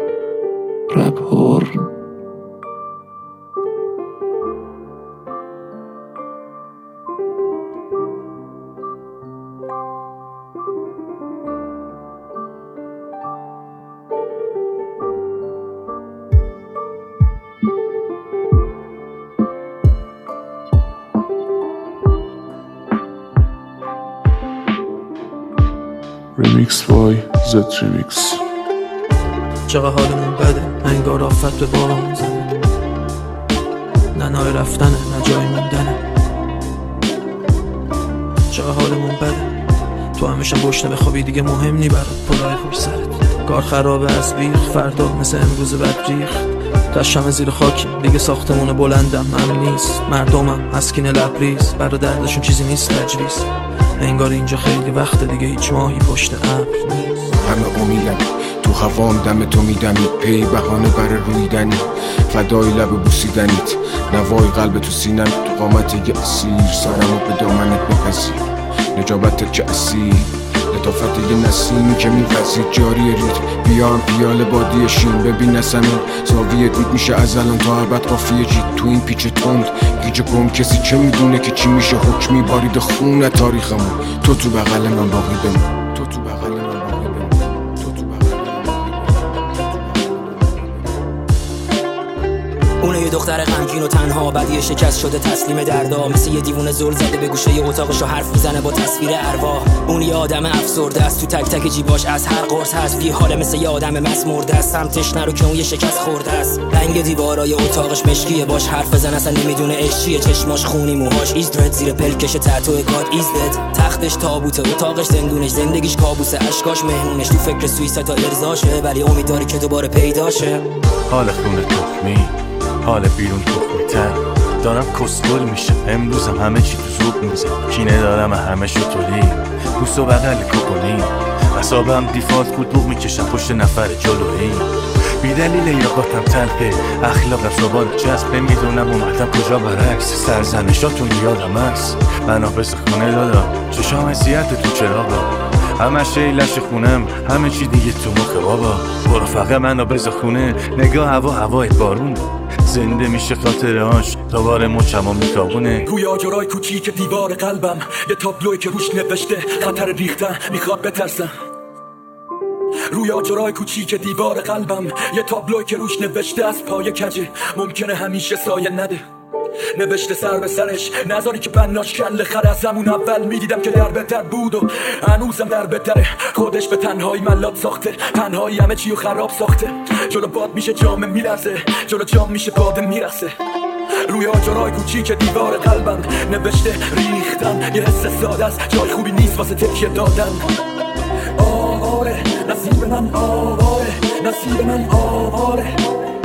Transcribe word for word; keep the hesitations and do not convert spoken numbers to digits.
رپ هورن. ریمیکس بای زد ریمیکس. چقدر حالمون بده، انگار آفت به بارمون زده. نه نای رفتنه نه جای موندنه. چقدر حالمون بده، تو همیشه گشنه بخوابی دیگه مهم نی برات پلای فرصت. کار خرابه از بیخ، فردا مثل امروز بد ریخت. تشم زیر خاکی دیگه، ساختمون بلندم امن نیست. مردمم مسکین لبریز، برا دردشون چیزی نیست تجویز. انگار اینجا خیلی وقت دیگه هیچ ماهی پشت ابر نیست. همه امیدن تو هوام دم تو میدمید، پی بهانه برای رویدنی، فدای لب بوسیدنیت، نوای قلب تو سینم، تو قامت یه اسیر، سرمو به دامنت بپذیر، نجابت که اسیر، لطافت یه نسیمی که میپذیر، جاری ریت بیام پیاله بادی شین، ببین نسمین زاویه دید میشه از الان تا ابد قافیه جید، تو این پیچ تند گیج گم کسی چه میدونه که چی میشه، حکمی بارید خون تاریخمون، تو تو بغل من باقی بمون، تو تو بغل من باقی بمون، تو تو بغل اونه یه دختر غمگین و تنها، بدی شکست شده تسلیم دردا، مثل یه دیوونه زل زده به گوشه ی اتاقشو حرف میزنه با تصویر ارواح. اون یه آدم افسرده است، تو تک تک جیباش از هر قرص هست، بی حاله مثل یه آدم مسمرده است، سمتش نرو که اون یه شکست خورده است. رنگ دیوارای اتاقش مشکیه، باش حرف بزن اصلا نمیدونه عشق چیه، چشماش خونی، موهاش ایز درد، زیر پلکش تتو گاد ایز دد، تختش تابوته، اتاقش زندونش، زندگیش کابوسه، اشکاش مهمونش، تو فکر سویسا تا ارضاشه، ولی امید داره که دوباره پیداشه. حال خونه تخمی، حال بیرون تخمی‌تر، دارم کسگل میشه، امروزم همه چی تو زوب میزه، کینه دارم همه شو تولی، بوس و بغل کپونی، اصابم دیفالت بود بوق میکشم پشت نفر جلویی، بی دلیل یاقاتم تلپه، اخلاقم صبان جذب، میدونم اومدم کجا برعکس، سرزنشاتون یادم هست، بنا بس خونه دادم، چشام اذیت تو چراغا، همه شیلش خونم، همه چی دیگه تو مخه بابا، برو فقط منو بذار خونه، نگاه هوا هوای بارونه، زنده میشه خاطرهاش دوباره مچمو میتابونه. روی آجرای کوچیک دیوار قلبم یه تابلوی که روش نوشته خطر ریختن، میخواد بترسم. روی آجرای کوچیک دیوار قلبم یه تابلوی که روش نوشته از پای کجه ممکنه همیشه سایه نده، نوشته سر به سرش نذاری که بناش کل خر، از همون اول میدیدم که در بهتر بود و هنوزم در بهتره، خودش به تنهایی ملات ساخته، تنهایی همه چیو خراب ساخته، جلو باد میشه جامه میلرزه، جلو جام میشه باده میرسه. روی آجرای کوچیک دیوار قلبم نوشته ریختن، یه حس ساده است، جای خوبی نیست واسه تکیه دادن. آواره نصیب من، آواره نصیب من، آواره